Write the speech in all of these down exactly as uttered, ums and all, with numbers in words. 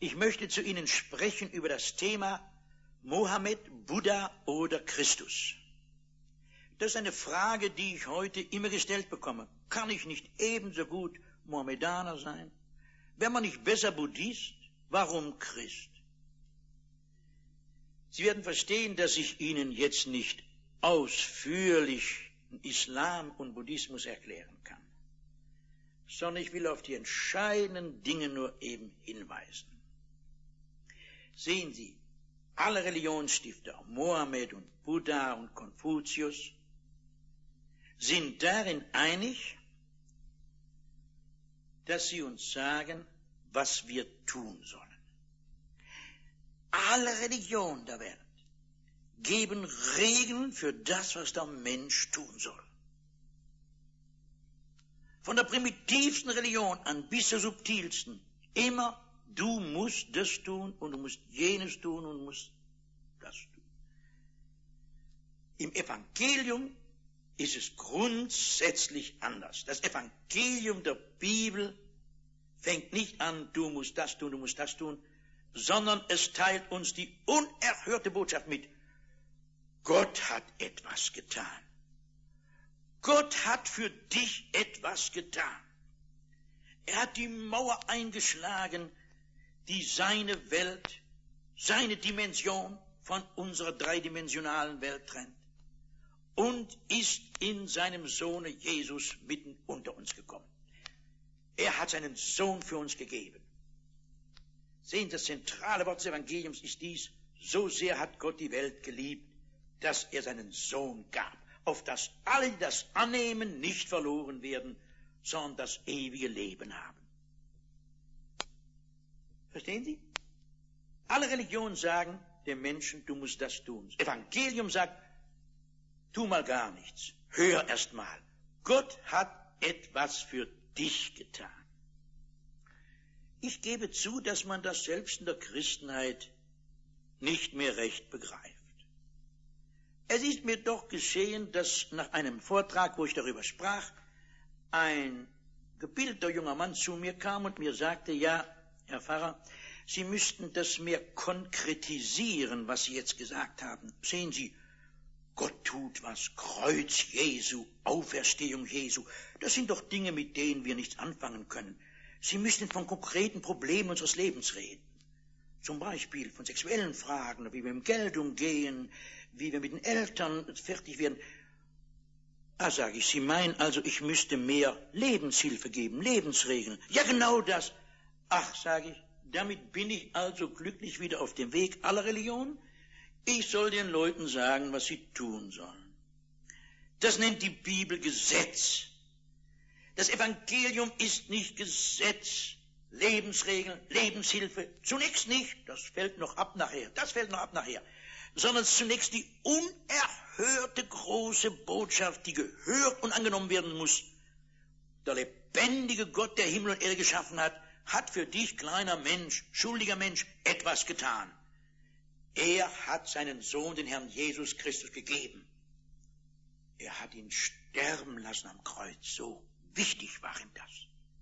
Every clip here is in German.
Ich möchte zu Ihnen sprechen über das Thema Mohammed, Buddha oder Christus. Das ist eine Frage, die ich heute immer gestellt bekomme. Kann ich nicht ebenso gut Mohammedaner sein? Wäre man nicht besser Buddhist? Warum Christ? Sie werden verstehen, dass ich Ihnen jetzt nicht ausführlich Islam und Buddhismus erklären kann, sondern ich will auf die entscheidenden Dinge nur eben hinweisen. Sehen Sie, alle Religionsstifter, Mohammed und Buddha und Konfuzius, sind darin einig, dass sie uns sagen, was wir tun sollen. Alle Religionen der Welt geben Regeln für das, was der Mensch tun soll. Von der primitivsten Religion an bis zur subtilsten, immer, du musst das tun und du musst jenes tun und musst das tun. Im Evangelium ist es grundsätzlich anders. Das Evangelium der Bibel fängt nicht an, du musst das tun, du musst das tun, sondern es teilt uns die unerhörte Botschaft mit. Gott hat etwas getan. Gott hat für dich etwas getan. Er hat die Mauer eingeschlagen, die seine Welt, seine Dimension von unserer dreidimensionalen Welt trennt und ist in seinem Sohne Jesus mitten unter uns gekommen. Er hat seinen Sohn für uns gegeben. Sehen Sie, das zentrale Wort des Evangeliums ist dies: So sehr hat Gott die Welt geliebt, dass er seinen Sohn gab, auf dass alle, die das annehmen, nicht verloren werden, sondern das ewige Leben haben. Verstehen Sie? Alle Religionen sagen dem Menschen, du musst das tun. Das Evangelium sagt, tu mal gar nichts. Hör erst mal. Gott hat etwas für dich getan. Ich gebe zu, dass man das selbst in der Christenheit nicht mehr recht begreift. Es ist mir doch geschehen, dass nach einem Vortrag, wo ich darüber sprach, ein gebildeter junger Mann zu mir kam und mir sagte, ja, Herr Pfarrer, Sie müssten das mehr konkretisieren, was Sie jetzt gesagt haben. Sehen Sie, Gott tut was, Kreuz Jesu, Auferstehung Jesu, das sind doch Dinge, mit denen wir nichts anfangen können. Sie müssen von konkreten Problemen unseres Lebens reden. Zum Beispiel von sexuellen Fragen, wie wir mit Geld umgehen, wie wir mit den Eltern fertig werden. Ah, sage ich, Sie meinen also, ich müsste mehr Lebenshilfe geben, Lebensregeln. Ja, genau das. Ach, sage ich, damit bin ich also glücklich wieder auf dem Weg aller Religionen. Ich soll den Leuten sagen, was sie tun sollen. Das nennt die Bibel Gesetz. Das Evangelium ist nicht Gesetz, Lebensregeln, Lebenshilfe. Zunächst nicht, das fällt noch ab nachher, das fällt noch ab nachher. Sondern zunächst die unerhörte große Botschaft, die gehört und angenommen werden muss. Der lebendige Gott, der Himmel und Erde geschaffen hat, hat für dich, kleiner Mensch, schuldiger Mensch, etwas getan. Er hat seinen Sohn, den Herrn Jesus Christus, gegeben. Er hat ihn sterben lassen am Kreuz. So wichtig war ihm das.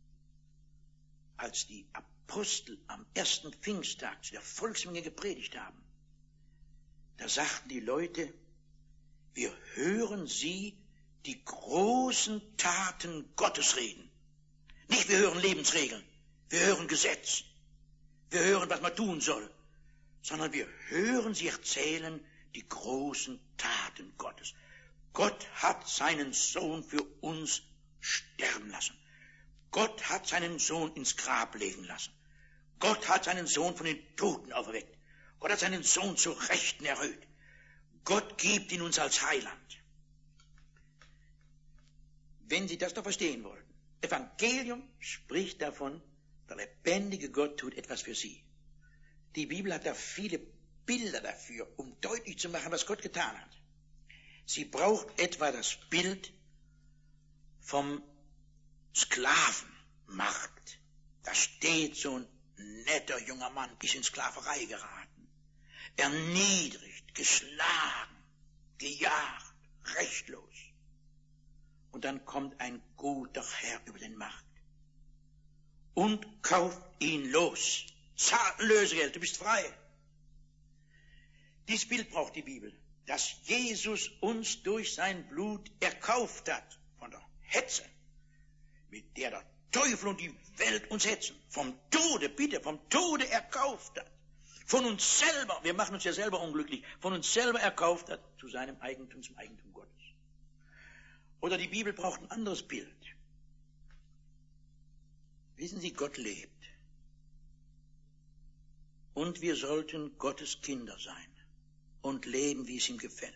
Als die Apostel am ersten Pfingsttag zu der Volksmenge gepredigt haben, da sagten die Leute, wir hören sie die großen Taten Gottes reden. Nicht wir hören Lebensregeln, wir hören Gesetz, wir hören, was man tun soll, sondern wir hören sie erzählen die großen Taten Gottes. Gott hat seinen Sohn für uns sterben lassen. Gott hat seinen Sohn ins Grab legen lassen. Gott hat seinen Sohn von den Toten auferweckt. Gott hat seinen Sohn zur Rechten erhöht. Gott gibt ihn uns als Heiland. Wenn Sie das doch verstehen wollten, Evangelium spricht davon, der lebendige Gott tut etwas für Sie. Die Bibel hat da viele Bilder dafür, um deutlich zu machen, was Gott getan hat. Sie braucht etwa das Bild vom Sklavenmarkt. Da steht so ein netter junger Mann, ist in Sklaverei geraten, erniedrigt, geschlagen, gejagt, rechtlos. Und dann kommt ein guter Herr über den Markt und kauft ihn los. Zahl Lösegeld, du bist frei. Dieses Bild braucht die Bibel, dass Jesus uns durch sein Blut erkauft hat von der Hetze, mit der der Teufel und die Welt uns hetzen. Vom Tode, bitte, vom Tode erkauft hat. Von uns selber, wir machen uns ja selber unglücklich, von uns selber erkauft hat zu seinem Eigentum, zum Eigentum Gottes. Oder die Bibel braucht ein anderes Bild. Wissen Sie, Gott lebt. Und wir sollten Gottes Kinder sein und leben, wie es ihm gefällt.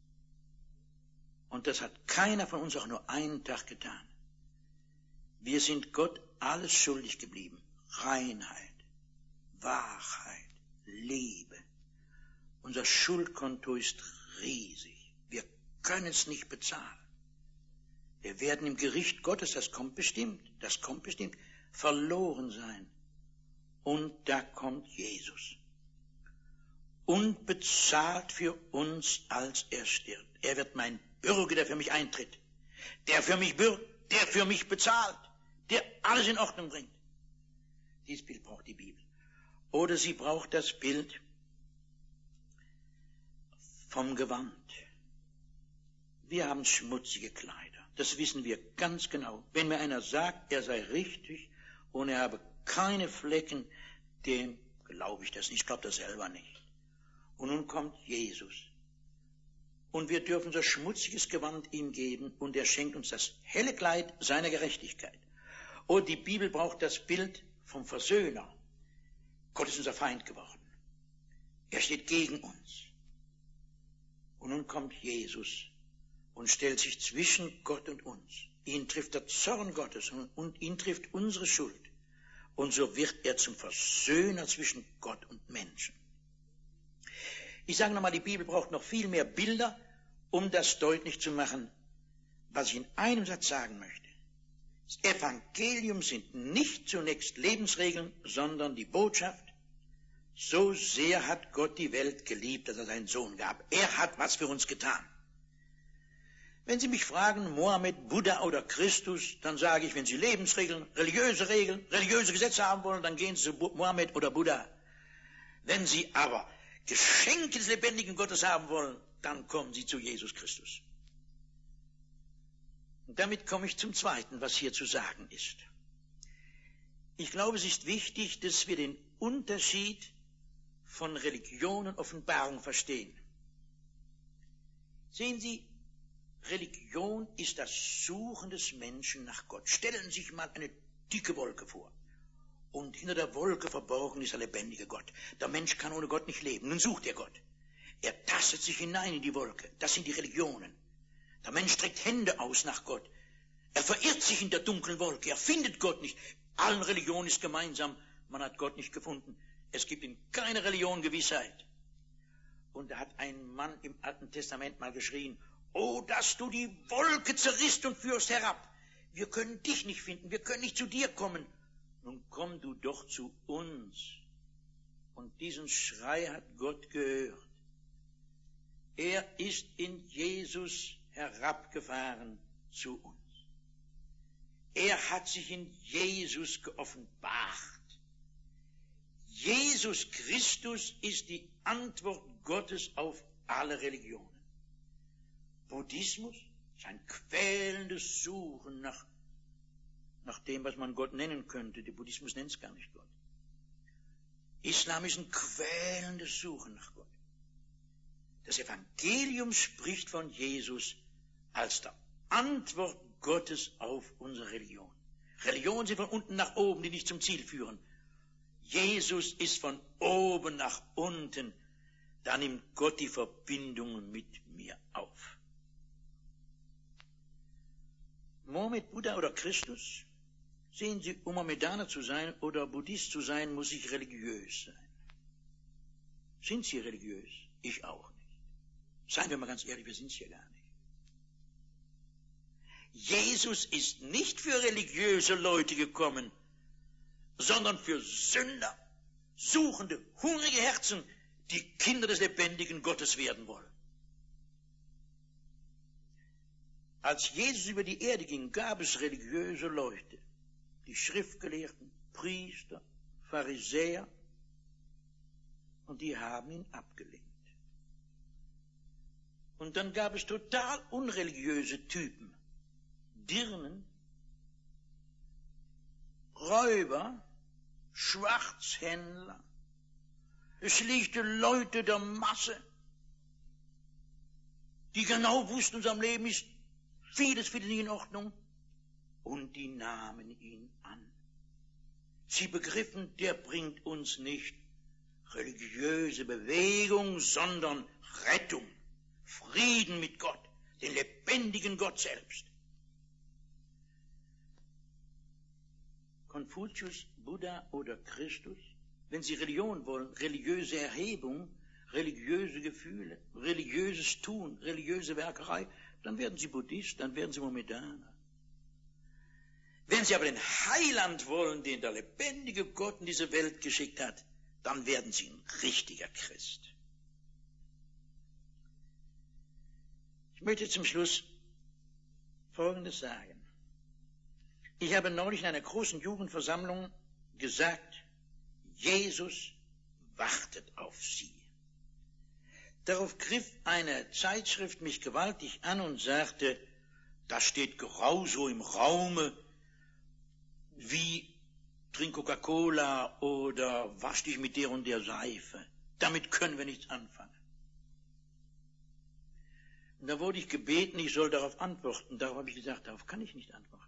Und das hat keiner von uns auch nur einen Tag getan. Wir sind Gott alles schuldig geblieben. Reinheit, Wahrheit, Liebe. Unser Schuldkonto ist riesig. Wir können es nicht bezahlen. Wir werden im Gericht Gottes, das kommt bestimmt, das kommt bestimmt, verloren sein. Und da kommt Jesus und bezahlt für uns, als er stirbt. Er wird mein Bürger, der für mich eintritt, der für mich bürgt, der für mich bezahlt, der alles in Ordnung bringt. Dieses Bild braucht die Bibel. Oder sie braucht das Bild vom Gewand. Wir haben schmutzige Kleider, das wissen wir ganz genau. Wenn mir einer sagt, er sei richtig und er habe keine Flecken, dem glaube ich das nicht, ich glaube das selber nicht. Und nun kommt Jesus. Und wir dürfen so schmutziges Gewand ihm geben und er schenkt uns das helle Kleid seiner Gerechtigkeit. Und die Bibel braucht das Bild vom Versöhner. Gott ist unser Feind geworden. Er steht gegen uns. Und nun kommt Jesus und stellt sich zwischen Gott und uns. Ihn trifft der Zorn Gottes und, und ihn trifft unsere Schuld. Und so wird er zum Versöhner zwischen Gott und Menschen. Ich sage nochmal, die Bibel braucht noch viel mehr Bilder, um das deutlich zu machen, was ich in einem Satz sagen möchte. Das Evangelium sind nicht zunächst Lebensregeln, sondern die Botschaft, so sehr hat Gott die Welt geliebt, dass er seinen Sohn gab. Er hat was für uns getan. Wenn Sie mich fragen, Mohammed, Buddha oder Christus, dann sage ich, wenn Sie Lebensregeln, religiöse Regeln, religiöse Gesetze haben wollen, dann gehen Sie zu Mohammed oder Buddha. Wenn Sie aber Geschenke des lebendigen Gottes haben wollen, dann kommen Sie zu Jesus Christus. Und damit komme ich zum Zweiten, was hier zu sagen ist. Ich glaube, es ist wichtig, dass wir den Unterschied von Religion und Offenbarung verstehen. Sehen Sie, Religion ist das Suchen des Menschen nach Gott. Stellen Sie sich mal eine dicke Wolke vor. Und hinter der Wolke verborgen ist der lebendige Gott. Der Mensch kann ohne Gott nicht leben. Nun sucht er Gott. Er tastet sich hinein in die Wolke. Das sind die Religionen. Der Mensch streckt Hände aus nach Gott. Er verirrt sich in der dunklen Wolke. Er findet Gott nicht. Allen Religionen ist gemeinsam, man hat Gott nicht gefunden. Es gibt in keiner Religion Gewissheit. Und da hat ein Mann im Alten Testament mal geschrien, oh, dass du die Wolke zerrisst und führst herab. Wir können dich nicht finden, wir können nicht zu dir kommen. Nun komm du doch zu uns. Und diesen Schrei hat Gott gehört. Er ist in Jesus herabgefahren zu uns. Er hat sich in Jesus geoffenbart. Jesus Christus ist die Antwort Gottes auf alle Religionen. Buddhismus ist ein quälendes Suchen nach, nach dem, was man Gott nennen könnte. Der Buddhismus nennt es gar nicht Gott. Islam ist ein quälendes Suchen nach Gott. Das Evangelium spricht von Jesus als der Antwort Gottes auf unsere Religion. Religionen sind von unten nach oben, die nicht zum Ziel führen. Jesus ist von oben nach unten. Da nimmt Gott die Verbindung mit mir auf. Mohammed, Buddha oder Christus, sehen Sie, um Mohammedaner zu sein oder Buddhist zu sein, muss ich religiös sein. Sind Sie religiös? Ich auch nicht. Seien wir mal ganz ehrlich, wir sind es ja gar nicht. Jesus ist nicht für religiöse Leute gekommen, sondern für Sünder, suchende, hungrige Herzen, die Kinder des lebendigen Gottes werden wollen. Als Jesus über die Erde ging, gab es religiöse Leute, die Schriftgelehrten, Priester, Pharisäer, und die haben ihn abgelehnt. Und dann gab es total unreligiöse Typen, Dirnen, Räuber, Schwarzhändler, schlichte Leute der Masse, die genau wussten, in seinem Leben ist vieles, vieles nicht in Ordnung, und die nahmen ihn an. Sie begriffen, der bringt uns nicht religiöse Bewegung, sondern Rettung, Frieden mit Gott, den lebendigen Gott selbst. Konfuzius, Buddha oder Christus, wenn sie Religion wollen, religiöse Erhebung, religiöse Gefühle, religiöses Tun, religiöse Werkerei, dann werden sie Buddhist, dann werden sie Mohammedaner. Wenn sie aber den Heiland wollen, den der lebendige Gott in diese Welt geschickt hat, dann werden sie ein richtiger Christ. Ich möchte zum Schluss Folgendes sagen. Ich habe neulich in einer großen Jugendversammlung gesagt, Jesus wartet auf Sie. Darauf griff eine Zeitschrift mich gewaltig an und sagte, das steht grau so im Raume, wie trink Coca-Cola oder wasch dich mit der und der Seife. Damit können wir nichts anfangen. Und da wurde ich gebeten, ich soll darauf antworten. Darauf habe ich gesagt, darauf kann ich nicht antworten.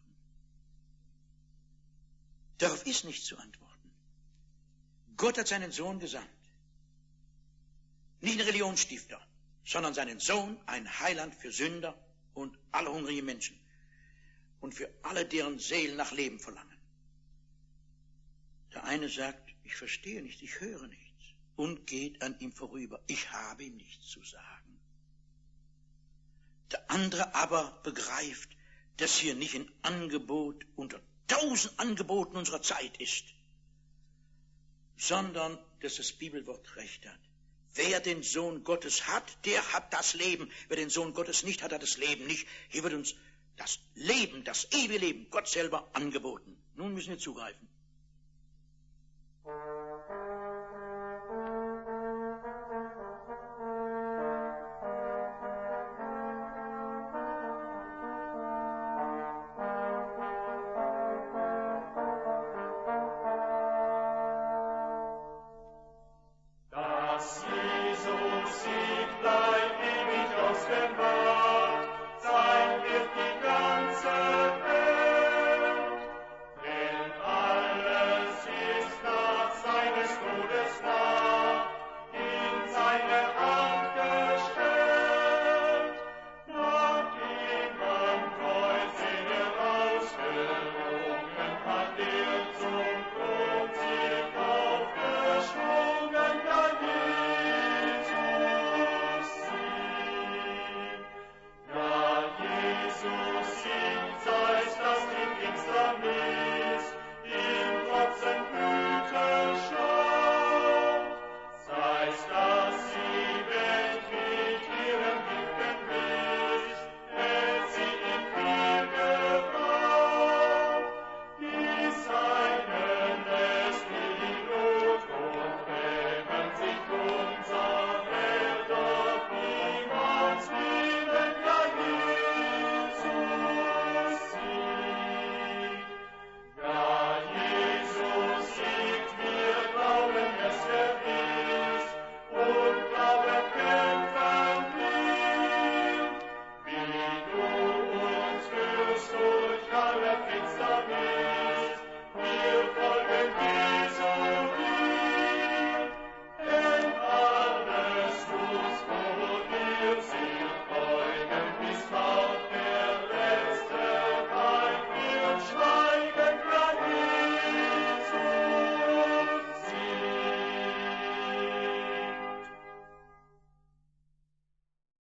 Darauf ist nicht zu antworten. Gott hat seinen Sohn gesandt. Nicht ein Religionsstifter, sondern seinen Sohn, ein Heiland für Sünder und alle hungrigen Menschen. Und für alle, deren Seelen nach Leben verlangen. Der eine sagt, ich verstehe nichts, ich höre nichts. Und geht an ihm vorüber. Ich habe ihm nichts zu sagen. Der andere aber begreift, dass hier nicht ein Angebot unter tausend Angeboten unserer Zeit ist, sondern dass das Bibelwort recht hat. Wer den Sohn Gottes hat, der hat das Leben. Wer den Sohn Gottes nicht hat, hat das Leben nicht. Hier wird uns das Leben, das ewige Leben, Gott selber angeboten. Nun müssen wir zugreifen.